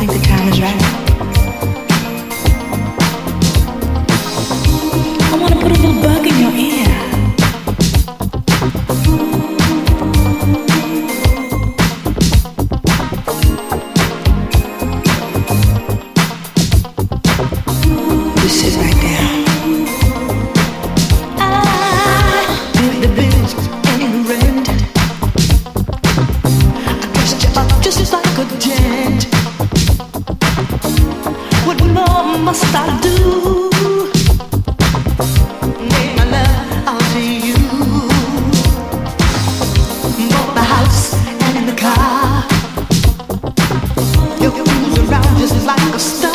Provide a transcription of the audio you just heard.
think the time is right. I want to put a little bug in your ear. This is right there. I did the best and rented. I dressed you up just like a gent. What more must I do? Make my love out to you. Bought the house and the car. You cruise around just like a star.